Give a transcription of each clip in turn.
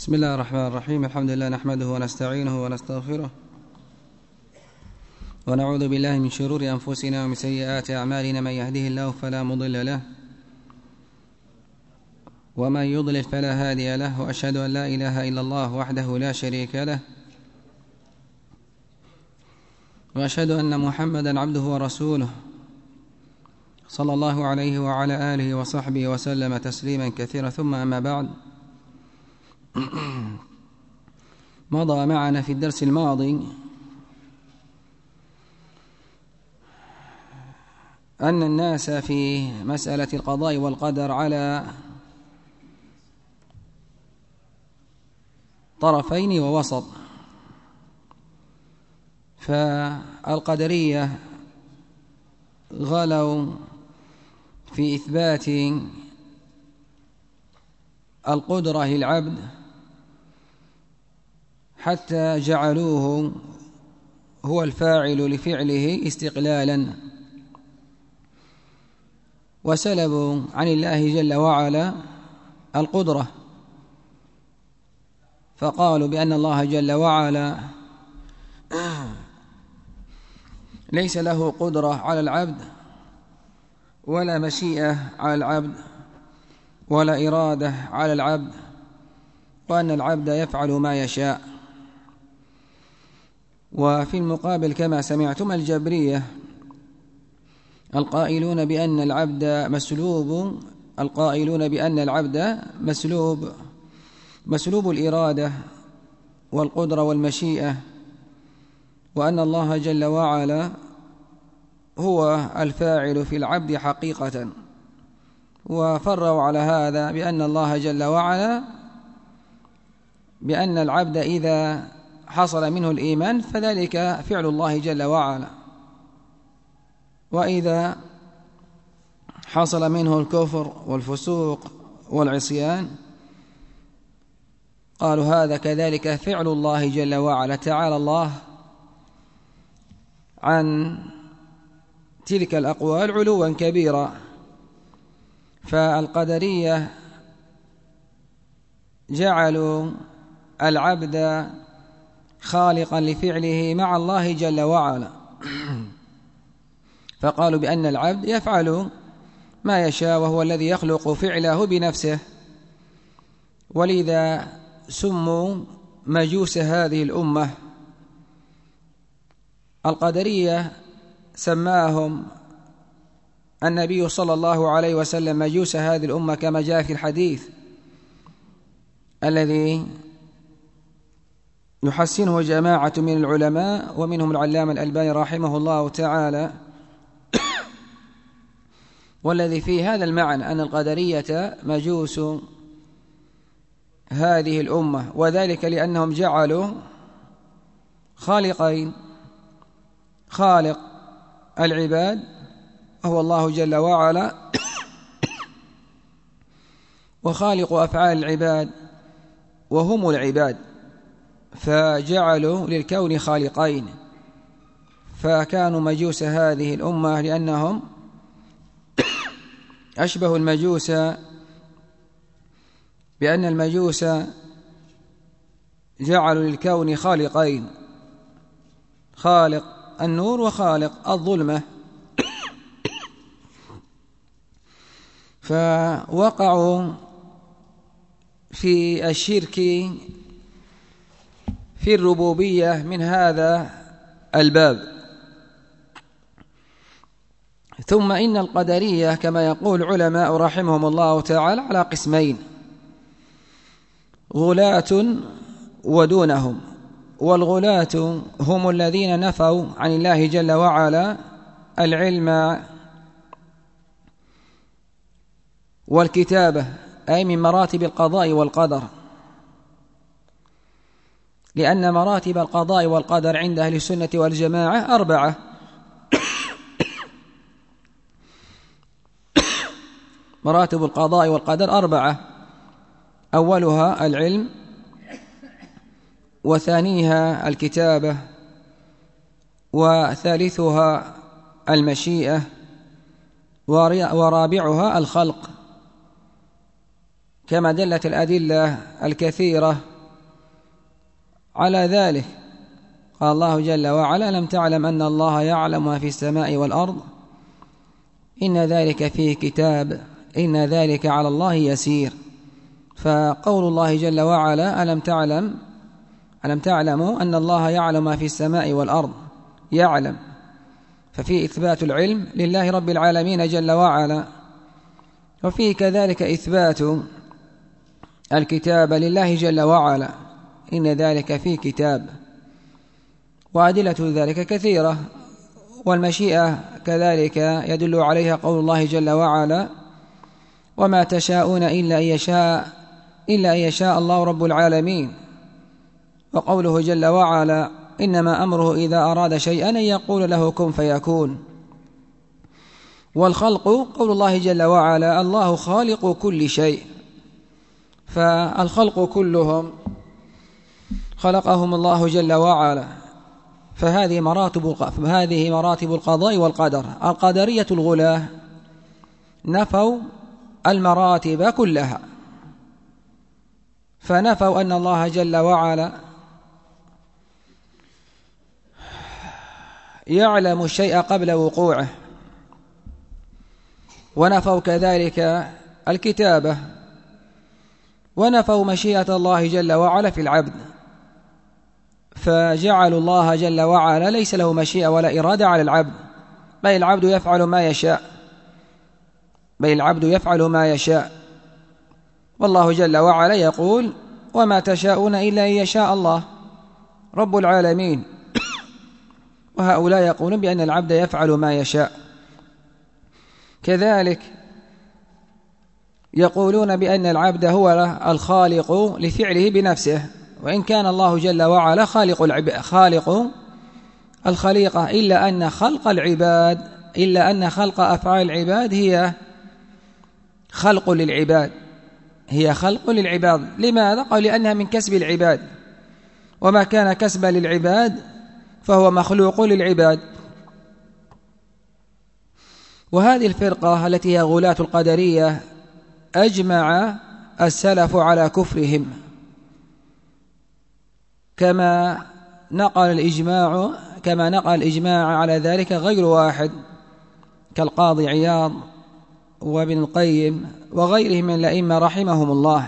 بسم الله الرحمن الرحيم. الحمد لله نحمده ونستعينه ونستغفره ونعوذ بالله من شرور أنفسنا ومن سيئات أعمالنا. من يهده الله فلا مضل له ومن يضلل فلا هادي له، وأشهد أن لا إله إلا الله وحده لا شريك له، وأشهد أن محمدا عبده ورسوله صلى الله عليه وعلى آله وصحبه وسلم تسليما كثيرا. ثم أما بعد، مضى معنا في الدرس الماضي أن الناس في مسألة القضاء والقدر على طرفين ووسط. فالقدرية غلوا في إثبات القدرة للعبد حتى جعلوه هو الفاعل لفعله استقلالا، وسلبوا عن الله جل وعلا القدرة، فقالوا بأن الله جل وعلا ليس له قدرة على العبد ولا مشيئة على العبد ولا إرادة على العبد، وأن العبد يفعل ما يشاء. وفي المقابل كما سمعتم الجبرية القائلون بأن العبد مسلوب الإرادة والقدرة والمشيئة، وأن الله جل وعلا هو الفاعل في العبد حقيقة. وفروا على هذا بأن الله جل وعلا بأن العبد إذا حصل منه الإيمان فذلك فعل الله جل وعلا، وإذا حصل منه الكفر والفسوق والعصيان قالوا هذا كذلك فعل الله جل وعلا. تعالى الله عن تلك الأقوال علوا كبيرا. فالقدرية جعلوا العبد خالقا لفعله مع الله جل وعلا، فقالوا بأن العبد يفعل ما يشاء وهو الذي يخلق فعله بنفسه، ولذا سموا مجوس هذه الأمة. القدرية سماهم النبي صلى الله عليه وسلم مجوس هذه الأمة كما جاء في الحديث الذي يحسنه جماعة من العلماء ومنهم العلامة الألباني رحمه الله تعالى، والذي فيه هذا المعنى أن القدرية مجوس هذه الأمة، وذلك لأنهم جعلوا خالقين: خالق العباد هو الله جل وعلا، وخالق أفعال العباد وهم العباد، فجعلوا للكون خالقين، فكانوا مجوس هذه الأمة لأنهم أشبه المجوس، بأن المجوس جعلوا للكون خالقين: خالق النور وخالق الظلمة. فوقعوا في الشرك في الربوبية من هذا الباب. ثم إن القدرية كما يقول علماء رحمهم الله تعالى على قسمين: غلاة ودونهم. والغلاة هم الذين نفوا عن الله جل وعلا العلم والكتابة، أي من مراتب القضاء والقدر، لأن مراتب القضاء والقدر عند أهل السنة والجماعة 4. مراتب القضاء والقدر 4: أولها العلم، وثانيها الكتابة، وثالثها المشيئة، ورابعها الخلق، كما دلت الأدلة الكثيرة على ذلك قال الله جل وعلا: ألم تعلم أن الله يعلم ما في السماء والأرض إن ذلك في كتاب إن ذلك على الله يسير. فقول الله جل وعلا: ألم تعلموا أن الله يعلم ما في السماء والأرض، يعلم، ففي إثبات العلم لله رب العالمين جل وعلا، وفيه كذلك إثبات الكتاب لله جل وعلا، إن ذلك في كتاب. وأدلة ذلك كثيرة، والمشيئة كذلك يدل عليها قول الله جل وعلا: وما تشاءون إلا أن يشاء الله رب العالمين. وقوله جل وعلا: إنما أمره إذا أراد شيئا أن يقول له كن فيكون. والخلق قول الله جل وعلا: الله خالق كل شيء. فالخلق كلهم خلقهم الله جل وعلا. فهذه مراتب القضاء والقدر. القدرية الغلاة نفوا المراتب كلها، فنفوا أن الله جل وعلا يعلم الشيء قبل وقوعه، ونفوا كذلك الكتابة، ونفوا مشيئة الله جل وعلا في العبد، فجعلوا الله جل وعلا ليس له مشيئة ولا إرادة على العبد، بل العبد يفعل ما يشاء. والله جل وعلا يقول: وما تشاءون إلا أن يشاء الله رب العالمين. وهؤلاء يقولون بأن العبد يفعل ما يشاء. كذلك يقولون بأن العبد هو الخالق لفعله بنفسه، وإن كان الله جل وعلا خالق الخليقة، إلا أن خلق أفعال العباد هي خلق للعباد. لماذا؟ قال: لأنها من كسب العباد، وما كان كسبا للعباد فهو مخلوق للعباد. وهذه الفرقة التي هي غلاة القدرية أجمع السلف على كفرهم، كما نقل الإجماع على ذلك غير واحد، كالقاضي عياض وابن القيم وغيرهم من الأئمة رحمهم الله.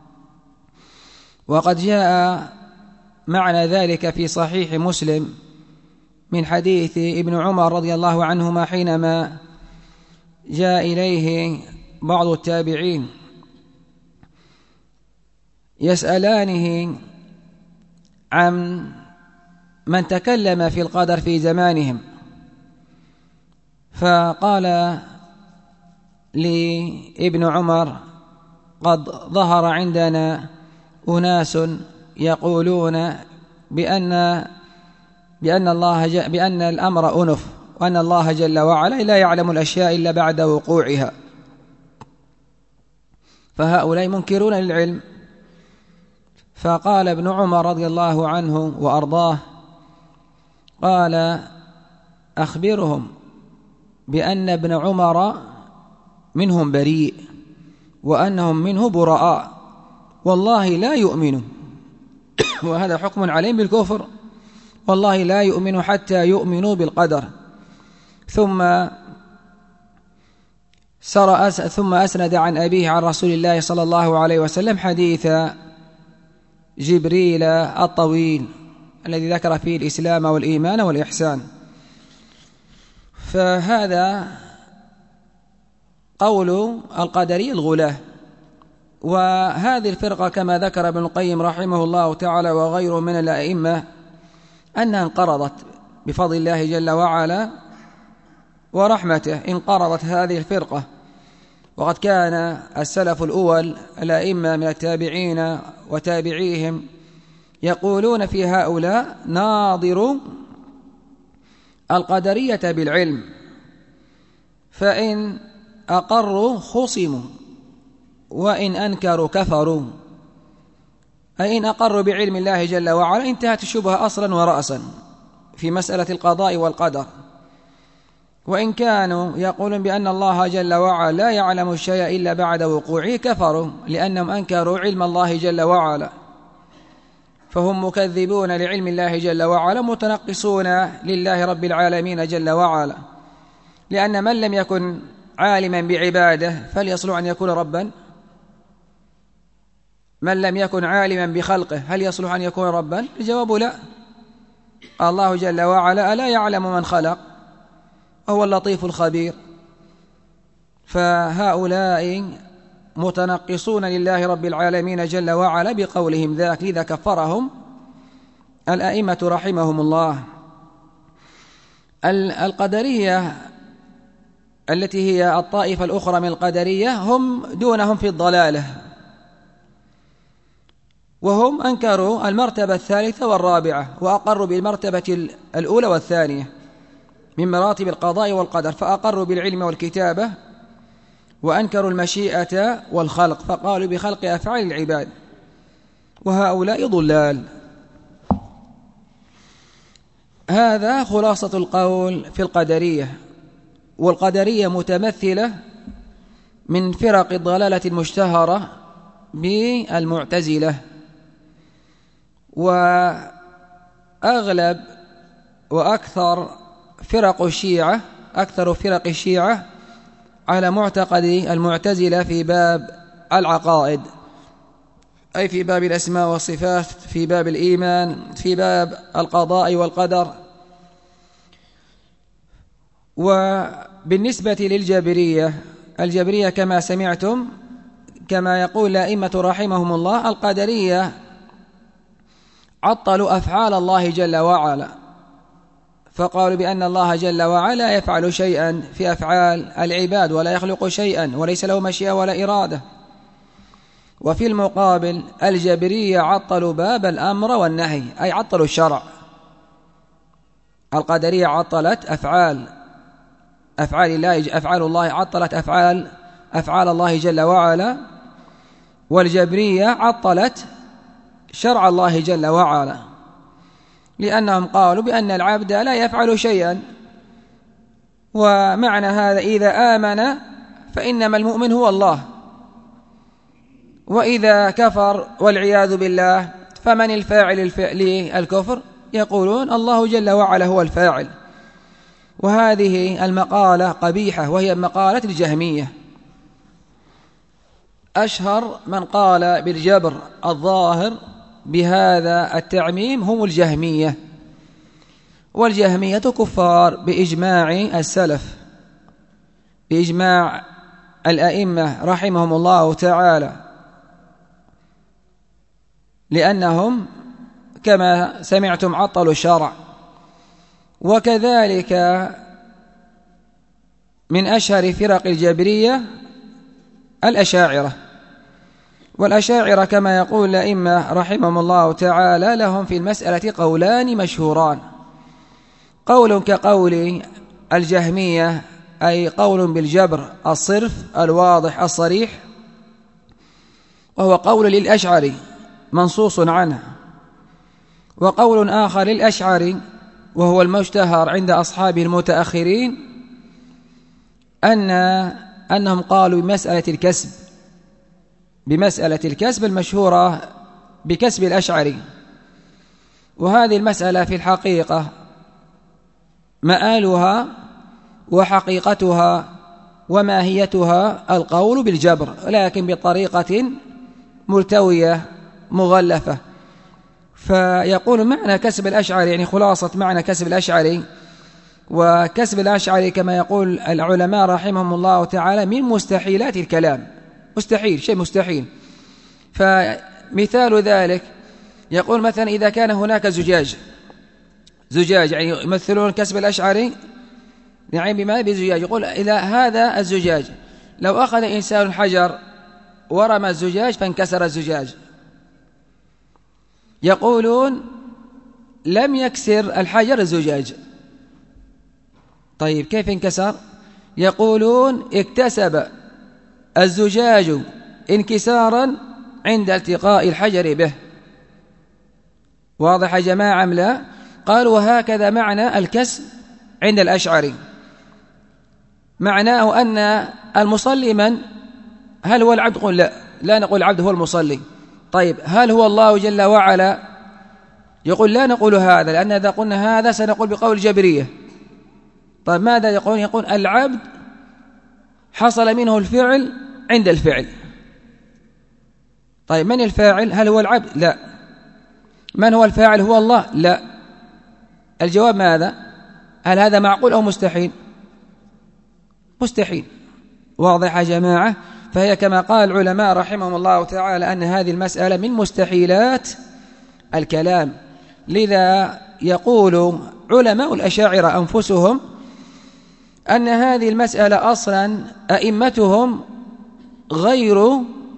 وقد جاء معنى ذلك في صحيح مسلم من حديث ابن عمر رضي الله عنهما، حينما جاء إليه بعض التابعين يسألانه عن من تكلم في القدر في زمانهم، فقال لابن عمر: قد ظهر عندنا أناس يقولون بأن الأمر أنف، وأن الله جل وعلا لا يعلم الأشياء إلا بعد وقوعها. فهؤلاء منكرون للعلم. فقال ابن عمر رضي الله عنه وأرضاه: قال: أخبرهم بأن ابن عمر منهم بريء، وأنهم منه براء، والله لا يؤمن. وهذا حكم عليهم بالكفر، والله لا يؤمن حتى يؤمنوا بالقدر. ثم أسند عن أبيه عن رسول الله صلى الله عليه وسلم حديث جبريل الطويل الذي ذكر فيه الإسلام والإيمان والإحسان. فهذا قول القدري الغلاة. وهذه الفرقة كما ذكر ابن القيم رحمه الله تعالى وغيره من الأئمة أنها انقرضت بفضل الله جل وعلا ورحمته، انقرضت هذه الفرقة. وقد كان السلف الأول الأئمة من التابعين وتابعيهم يقولون في هؤلاء: ناظروا القدرية بالعلم، فإن أقروا خصموا، وإن أنكروا كفروا. أي إن أقروا بعلم الله جل وعلا انتهت الشبهة أصلا ورأسا في مسألة القضاء والقدر، وإن كانوا يقولون بأن الله جل وعلا لا يعلم الشيء إلا بعد وقوعه كفروا، لأنهم أنكروا علم الله جل وعلا. فهم مكذبون لعلم الله جل وعلا، متنقصون لله رب العالمين جل وعلا، لأن من لم يكن عالما بعباده فليصلح أن يكون ربا؟ من لم يكن عالما بخلقه هل يصلح أن يكون ربا؟ الجواب لا. الله جل وعلا ألا يعلم من خلق وهو اللطيف الخبير؟ فهؤلاء متنقصون لله رب العالمين جل وعلا بقولهم ذاك، لذا كفرهم الأئمة رحمهم الله. القدرية التي هي الطائفة الأخرى من القدرية هم دونهم في الضلالة، وهم أنكروا المرتبة الثالثة والرابعة وأقروا بالمرتبة الأولى والثانية من مراتب القضاء والقدر، فأقروا بالعلم والكتابة وأنكروا المشيئة والخلق، فقالوا بخلق أفعال العباد، وهؤلاء ضلال. هذا خلاصة القول في القدرية. والقدرية متمثلة من فرق الضلالة المشتهرة بالمعتزلة، وأغلب وأكثر فرق الشيعة على معتقد المعتزلة في باب العقائد، أي في باب الأسماء والصفات، في باب الإيمان، في باب القضاء والقدر. وبالنسبة الجبرية كما سمعتم، كما يقول الأئمة رحمهم الله، القدرية عطلوا أفعال الله جل وعلا، فقالوا بأن الله جل وعلا يفعل شيئا في أفعال العباد ولا يخلق شيئا وليس له مشيئة ولا إرادة. وفي المقابل الجبرية عطلوا باب الأمر والنهي، أي عطلوا الشرع. القدرية عطلت أفعال الله، عطلت أفعال الله جل وعلا، والجبرية عطلت شرع الله جل وعلا، لأنهم قالوا بأن العبد لا يفعل شيئا، ومعنى هذا إذا آمن فإنما المؤمن هو الله، وإذا كفر والعياذ بالله فمن الفاعل للكفر؟ يقولون الله جل وعلا هو الفاعل. وهذه المقالة قبيحة، وهي مقالة الجهمية. أشهر من قال بالجبر الظاهر بهذا التعميم هم الجهمية، والجهمية كفار بإجماع السلف، بإجماع الأئمة رحمهم الله تعالى، لأنهم كما سمعتم عطلوا الشرع. وكذلك من أشهر فرق الجبرية الأشاعرة، والأشاعرة كما يقول الأئمة رحمهم الله تعالى لهم في المسألة قولان مشهوران، قول كقول الجهمية، أي قول بالجبر الصرف الواضح الصريح، وهو قول للأشعري منصوص عنه، وقول آخر للأشعري وهو المشتهر عند أصحاب المتأخرين أنهم قالوا بمسألة الكسب المشهورة بكسب الأشعري. وهذه المسألة في الحقيقة مآلها وحقيقتها وماهيتها القول بالجبر، لكن بطريقة ملتوية مغلفة. فيقول معنى كسب الأشعري، يعني خلاصة معنى كسب الأشعري، وكسب الأشعري كما يقول العلماء رحمهم الله تعالى من مستحيلات الكلام، مستحيل، شيء مستحيل. فمثال ذلك يقول مثلا إذا كان هناك زجاج، يعني يمثلون كسب الأشعري يعني بما بزجاج، يقول إذا هذا الزجاج لو أخذ إنسان حجر ورمى الزجاج فانكسر الزجاج، يقولون لم يكسر الحجر الزجاج. طيب كيف انكسر؟ يقولون اكتسب الزجاج انكسارا عند التقاء الحجر به. واضح يا جماعة أم لا؟ قالوا وهكذا معنى الكسب عند الأشعري، معناه أن المصلي من؟ هل هو العبد؟ قل لا نقول العبد هو المصلي. طيب هل هو الله جل وعلا؟ يقول لا نقول هذا، لأن إذا قلنا هذا سنقول بقول الجبرية. طيب ماذا يقول؟ يقول العبد حصل منه الفعل عند الفعل. طيب من الفاعل؟ هل هو العبد؟ لا. من هو الفاعل؟ هو الله؟ لا. الجواب ماذا؟ هل هذا معقول أو مستحيل؟ مستحيل. واضح يا جماعة؟ فهي كما قال العلماء رحمهم الله تعالى أن هذه المسألة من مستحيلات الكلام. لذا يقول علماء الأشاعرة أنفسهم أن هذه المسألة أصلا أئمتهم غير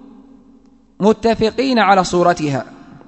متفقين على صورتها.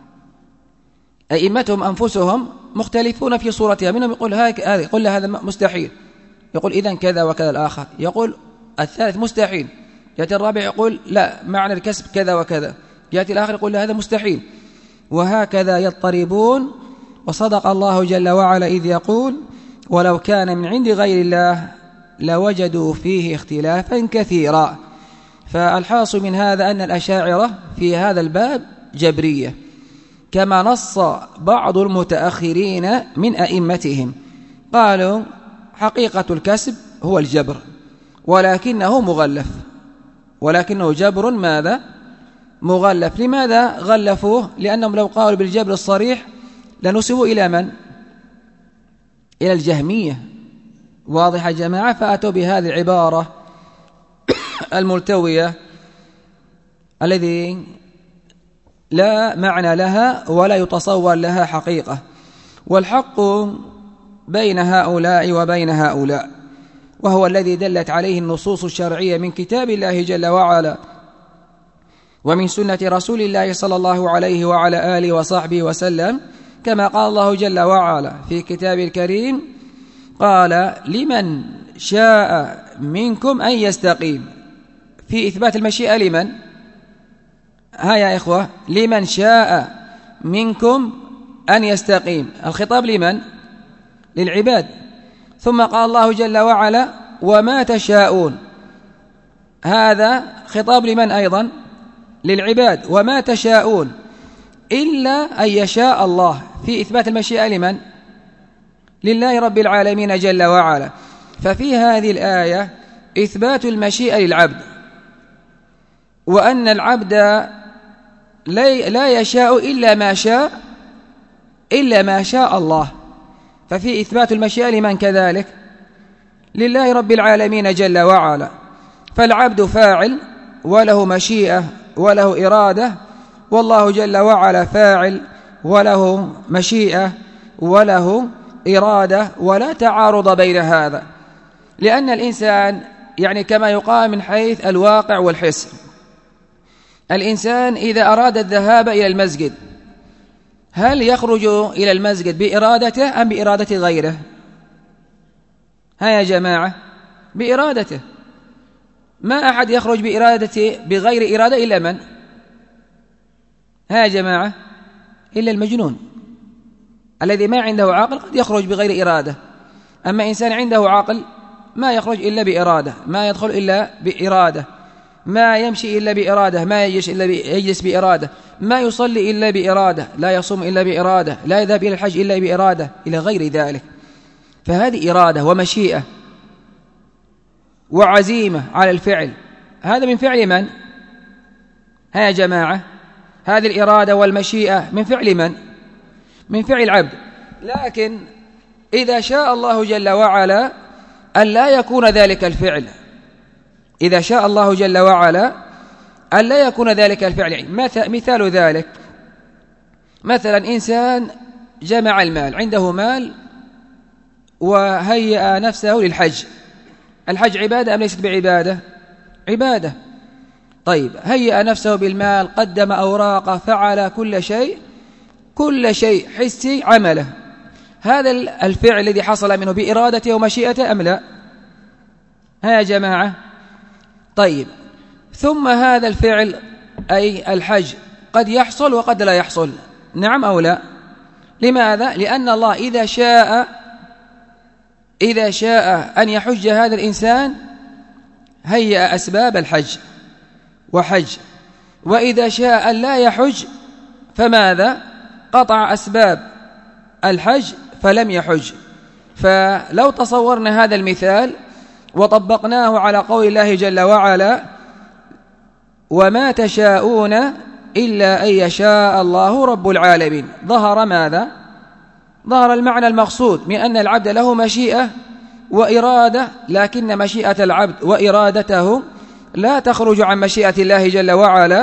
أئمتهم أنفسهم مختلفون في صورتها. منهم يقول يقول هذا مستحيل، يقول إذن كذا وكذا. الآخر يقول الثالث مستحيل. يأتي الرابع يقول لا، معنى الكسب كذا وكذا. يأتي الآخر يقول هذا مستحيل. وهكذا يضطربون. وصدق الله جل وعلا إذ يقول ولو كان من عند غير الله لوجدوا فيه اختلافا كثيرا. فالحاصل من هذا أن الأشاعرة في هذا الباب جبرية، كما نص بعض المتأخرين من أئمتهم. قالوا حقيقة الكسب هو الجبر، ولكنه مغلف، ولكنه جبر ماذا؟ مغلف. لماذا غلفوه؟ لأنهم لو قالوا بالجبر الصريح لنسبوا إلى من؟ إلى الجهمية. واضح يا جماعة؟ فأتوا بهذه العبارة الملتوية الذي لا معنى لها ولا يتصور لها حقيقة. والحق بين هؤلاء وبين هؤلاء، وهو الذي دلت عليه النصوص الشرعية من كتاب الله جل وعلا ومن سنة رسول الله صلى الله عليه وعلى آله وصحبه وسلم، كما قال الله جل وعلا في كتاب الكريم قال لمن شاء منكم أن يستقيم. في إثبات المشيئة لمن؟ ها يا إخوة، لمن شاء منكم أن يستقيم. الخطاب لمن؟ للعباد. ثم قال الله جل وعلا وما تشاءون. هذا خطاب لمن أيضا؟ للعباد. وما تشاءون إلا أن يشاء الله. في إثبات المشيئة لمن؟ لله رب العالمين جل وعلا. ففي هذه الآية إثبات المشيئة للعبد، وأن العبد لا يشاء إلا ما شاء الله. ففي إثبات المشيئة لمن كذلك؟ لله رب العالمين جل وعلا. فالعبد فاعل وله مشيئة وله إرادة، والله جل وعلا فاعل وله مشيئة وله إرادة، ولا تعارض بين هذا. لأن الإنسان يعني كما يقال من حيث الواقع والحس، الإنسان إذا أراد الذهاب إلى المسجد هل يخرج إلى المسجد بإرادته أم بإرادة غيره؟ ها يا جماعة، بإرادته. ما أحد يخرج بإرادته بغير إرادة إلا من؟ ها يا جماعة، إلا المجنون الذي ما عنده عقل قد يخرج بغير إرادة. أما إنسان عنده عقل ما يخرج إلا بإرادة، ما يدخل إلا بإرادة، ما يمشي إلا بإرادة، ما يجلس بإرادة، ما يصلي إلا بإرادة، لا يصوم إلا بإرادة، لا يذهب إلى الحج إلا بإرادة، إلى غير ذلك. فهذه إرادة ومشيئة وعزيمة على الفعل. هذا من فعل من؟ ها يا جماعة، هذه الإرادة والمشيئة من فعل من؟ من فعل العبد. لكن إذا شاء الله جل وعلا أن لا يكون ذلك الفعل، إذا شاء الله جل وعلا أن لا يكون ذلك الفعل، مثال ذلك مثلا إنسان جمع المال، عنده مال وهيأ نفسه للحج. الحج عبادة أم ليست بعبادة؟ عبادة. طيب هيأ نفسه بالمال، قدم أوراقه، فعل كل شيء حسي عمله. هذا الفعل الذي حصل منه بإرادته ومشيئته أم لا؟ ها يا جماعة. طيب ثم هذا الفعل أي الحج قد يحصل وقد لا يحصل، نعم أو لا؟ لماذا؟ لأن الله إذا شاء أن يحج هذا الإنسان هيأ أسباب الحج وحج، وإذا شاء أن لا يحج فماذا؟ قطع أسباب الحج فلم يحج. فلو تصورنا هذا المثال وطبقناه على قول الله جل وعلا: وما تشاءون إلا أن يشاء الله رب العالمين، ظهر ماذا؟ ظهر المعنى المقصود من أن العبد له مشيئة وإرادة، لكن مشيئة العبد وإرادته لا تخرج عن مشيئة الله جل وعلا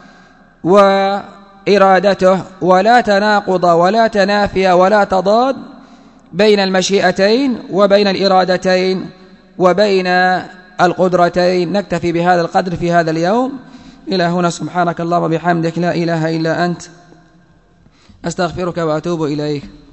وإرادته، ولا تناقض ولا تنافي ولا تضاد بين المشيئتين وبين الإرادتين وبين القدرتين. نكتفي بهذا القدر في هذا اليوم. إلى هنا، سبحانك اللهم وبحمدك، لا إله إلا أنت، أستغفرك وأتوب إليك.